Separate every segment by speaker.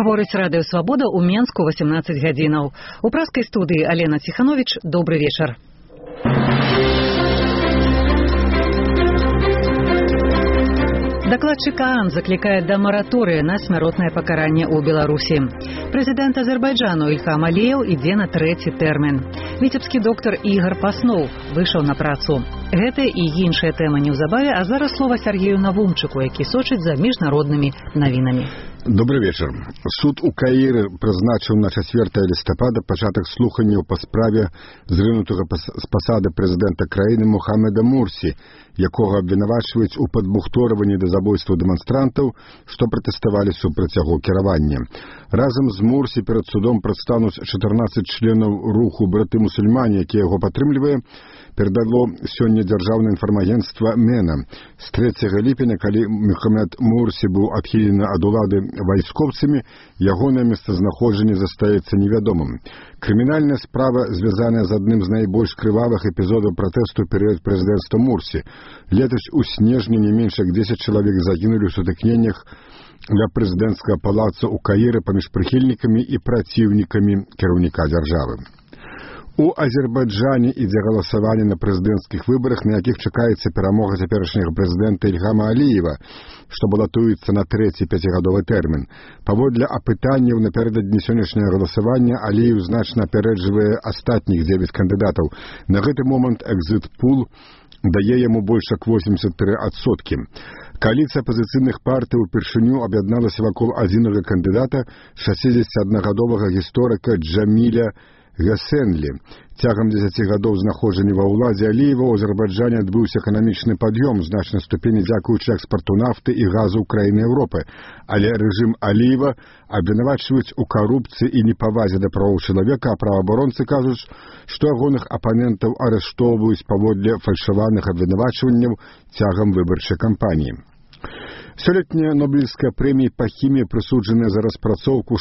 Speaker 1: Гаворыць Радыё Свабода ў Менску 18 гадзінаў. У праскай студыі Алена Ціхановіч. Добры вечар. Дакладчык ААН заклікае да мараторыя на смяротнае пакаранне ў Беларусі. Прэзідэнт Азербайджану Ільхам Аліеў ідзе на 3-й тэрмін. Віцебскі доктар Ігар Паснов выйшаў на працу. Гэта і іншыя тэмы неўзабаве, а зараз слова Сергею Навумчыку, які сочыць за міжнароднымі навінамі.
Speaker 2: Добрый вечер. Суд у Каіры прызначыў на 4 лістапада пачатак слуханняў па справе зрынутага з пасады прэзідэнта краіны Мухаммеда Мурсі, якога абвінавачваюць у падбухторванні да забойстваў дэманстрантаў, што пратэставалі супраць яго кіравання. Разам з Мурсі перад судом прадстануць 14 членаў руху браты-мусульмане, які яго падтрымлівае, перадало сёння дзяржаўнае інфармагенцтва МЕНА. З 3 ліпеня, калі Мухаммед Мурсі быў адхілены ад улады вайскоўцамі, ягонае месцазнаходжанне застаецца невядомым. Крымінальная справа звязаная з адным з найбольш крывавых эпізодаў пратэсту перыяд прэзідэнцтва Мурсі. Летась у снежні не менш як 10 чалавек загінулі ў сутыкненнях ля прэзідэнцкага палаца ў Каіры паміж прыхільнікамі і праціўнікамі кіраўніка дзяржавы. У Азербайджане ідзе галасаванне на прэзідэнцкіх выбарах, на якіх чакаецца перамога цяперашняга прэзідэнта Ільхама Аліева, што балатуецца на 3-й 5-гадовы тэрмін. Паводле апытанняў напярэдадні сённяшняга галасавання Аліеў значна апярэджвае астатніх 9 кандыдатаў. На гэты момант экзіт-пул дае яму больш як 83%. Коаліцыя апазіцыйных партый упершыню аб'ядналася вакол адзінага кандыдата, 61-гадовага гісторыка Джаміля Гасенлі. Цягам 10 гадоў знаходжання ва ўладзе Аліева ў Азербайджане адбыўся эканамічны пад'ём значнай ступені дзякуючы экспарту нафты і газу ў краіны Еўропы. Але рэжым Аліева абвінавачваюць у карупцыі і непавазе да правоў чалавека, а праваабаронцы кажуць, што ягоных апанентаў арыштоўваюць паводле фальшаваных абвінавачванняў цягам выбарчай кампаніі. Сёлетняя Нобелевская прэмія па хіміі прысуджаная за распрацоўку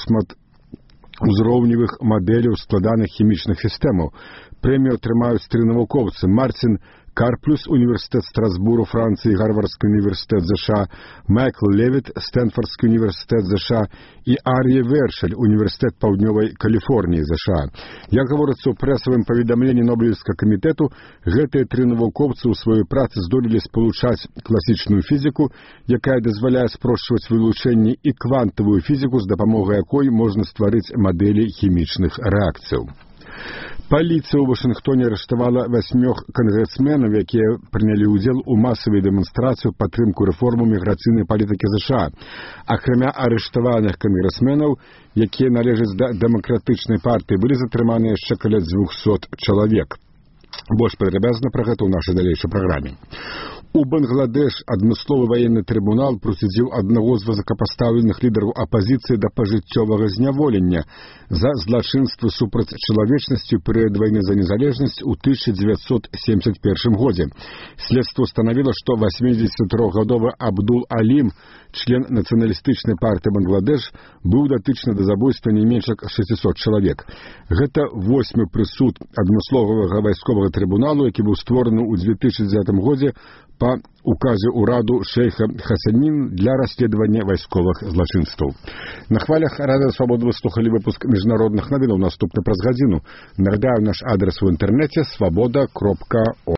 Speaker 2: узроўневых мадэляў складаных хімічных сістэмаў. Прэмію атрымаюць 3 навукоўцы: Мартин Карплюс, універсітэт Страсбуру, Францыі, Гарвардскі універсітэт ЗША, Майкл Левіт, Стэнфордскі універсітэт ЗША і Ар'е Вершель, універсітэт Паўднёвай Каліфорніі ЗША. Як гаворыцца ў прэсавым паведамленні Нобелевскага камітэту, гэтыя 3 навукоўцы ў сваёй працы здолелі спалучаць класічную фізіку, якая дазваляе спрошчваць вылучэнні, і квантавую фізіку, з дапамогай якой можна стварыць мадэлі хімічных рэакцыяў. Паліцыя ў Вашынгтоне арыштавала 8 кангрэсменаў, якія прынялі ўдзел у масавай дэманстрацыі ў падтрымку рэформы міграцыйнай палітыкі ЗША. Акрамя арыштаваных кангрэсменаў, якія належаць да дэмакратычнай партыі, былі затрыманы яшчэ каля 200 чалавек. Больш падрабязна пра гэта ў нашай далейшай праграме. У Бангладеш адмысловы ваенны трыбунал прысудзіў аднаго з высокапастаўленых лідараў апазіцыі да пажыццёвага зняволення за злачынствы супраць чалавечнасці ў перыяд вайны за незалежнасць у 1971 годзе. Следства устанавіла, што 83-гадовы Абдул Алім, член нацыяналістычнай партыі Бангладеш, быў датычны да забойства не менш як 600 чалавек. Гэта 8-й прысуд адмысловага вайсковага трыбуналу, які быў створаны ў 2009 годзе па указе ўраду шэйха Хасанін для расследавання вайсковых злачынстваў. На хвалях Радыё Свабода вы слухалі выпуск міжнародных навінаў. Наступны праз гадзіну. Нагадаю, наш адрес у інтэрнэце свабода.орг.